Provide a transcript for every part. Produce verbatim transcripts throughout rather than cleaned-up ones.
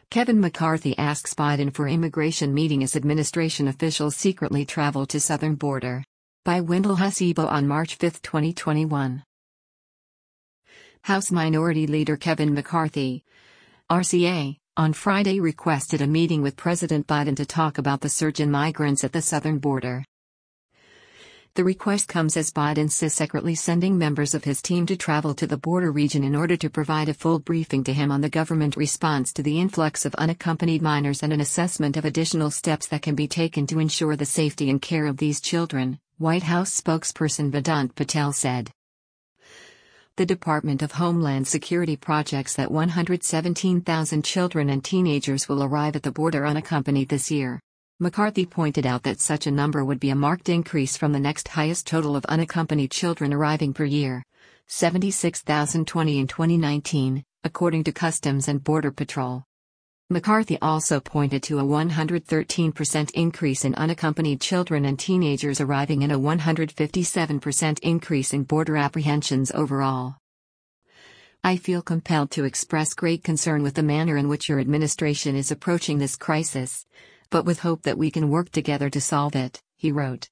Kevin McCarthy asks Biden for immigration meeting as administration officials secretly travel to southern border. By Wendell Hussebo on March fifth, twenty twenty-one. House Minority Leader Kevin McCarthy, R C A, on Friday requested a meeting with President Biden to talk about the surge in migrants at the southern border. The request comes as Biden says secretly sending members of his team to travel to the border region in order to provide a full briefing to him on the government response to the influx of unaccompanied minors and an assessment of additional steps that can be taken to ensure the safety and care of these children, White House spokesperson Vedant Patel said. The Department of Homeland Security projects that one hundred seventeen thousand children and teenagers will arrive at the border unaccompanied this year. McCarthy pointed out that such a number would be a marked increase from the next highest total of unaccompanied children arriving per year, seventy-six thousand twenty in twenty nineteen, according to Customs and Border Patrol. McCarthy also pointed to a one hundred thirteen percent increase in unaccompanied children and teenagers arriving and a one hundred fifty-seven percent increase in border apprehensions overall. I feel compelled to express great concern with the manner in which your administration is approaching this crisis, but with hope that we can work together to solve it, he wrote.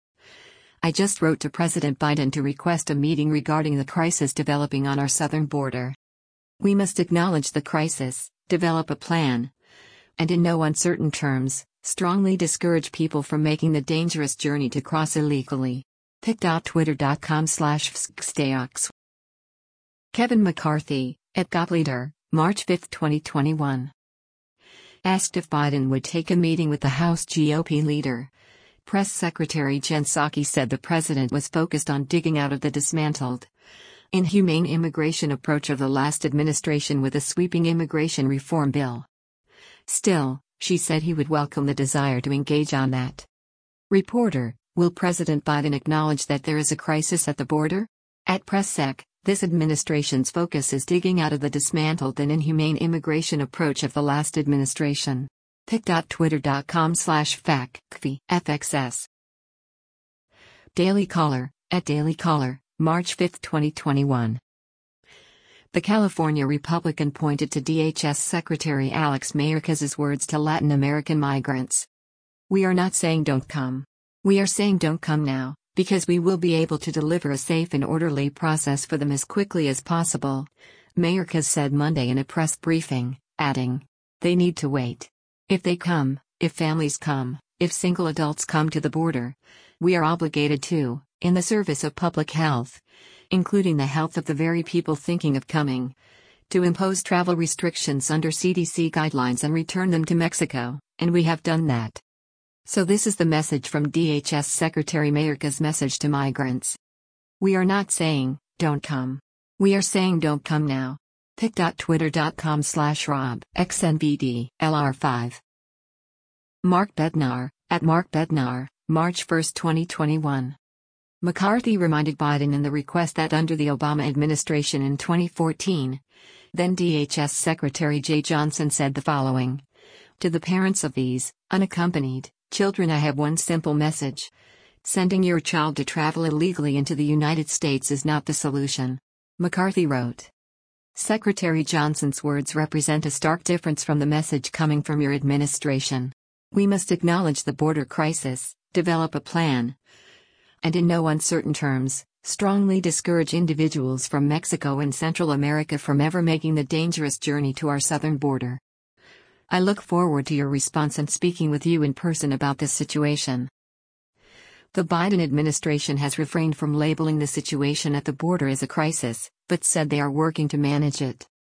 I just wrote to President Biden to request a meeting regarding the crisis developing on our southern border. We must acknowledge the crisis, develop a plan, and in no uncertain terms, strongly discourage people from making the dangerous journey to cross illegally. pic dot twitter dot com slash vsksteox. Kevin McCarthy, at GopLeader, March fifth, twenty twenty-one. Asked if Biden would take a meeting with the House G O P leader. Press Secretary Jen Psaki said the president was focused on digging out of the dismantled, inhumane immigration approach of the last administration with a sweeping immigration reform bill. Still, she said he would welcome the desire to engage on that. Reporter, will President Biden acknowledge that there is a crisis at the border? At PressSec, this administration's focus is digging out of the dismantled and inhumane immigration approach of the last administration. pic dot twitter dot com slash FXS. Daily Caller, at Daily Caller, March fifth, twenty twenty-one. The California Republican pointed to D H S Secretary Alex Mayorkas's words to Latin American migrants. We are not saying don't come. We are saying don't come now, because we will be able to deliver a safe and orderly process for them as quickly as possible, Mayorkas said Monday in a press briefing, adding, they need to wait. If they come, if families come, if single adults come to the border, we are obligated to, in the service of public health, including the health of the very people thinking of coming, to impose travel restrictions under C D C guidelines and return them to Mexico, and we have done that. So this is the message from D H S Secretary Mayorkas' message to migrants. We are not saying, don't come. We are saying don't come now. pic dot twitter dot com slash Rob X N B D L R five. Mark Bednar, at Mark Bednar, March first, twenty twenty-one. McCarthy reminded Biden in the request that under the Obama administration in twenty fourteen, then D H S Secretary Jeh Johnson said the following. To the parents of these, unaccompanied, children, I have one simple message. Sending your child to travel illegally into the United States is not the solution. McCarthy wrote. Secretary Johnson's words represent a stark difference from the message coming from your administration. We must acknowledge the border crisis, develop a plan, and in no uncertain terms, strongly discourage individuals from Mexico and Central America from ever making the dangerous journey to our southern border. I look forward to your response and speaking with you in person about this situation. The Biden administration has refrained from labeling the situation at the border as a crisis, but said they are working to manage it.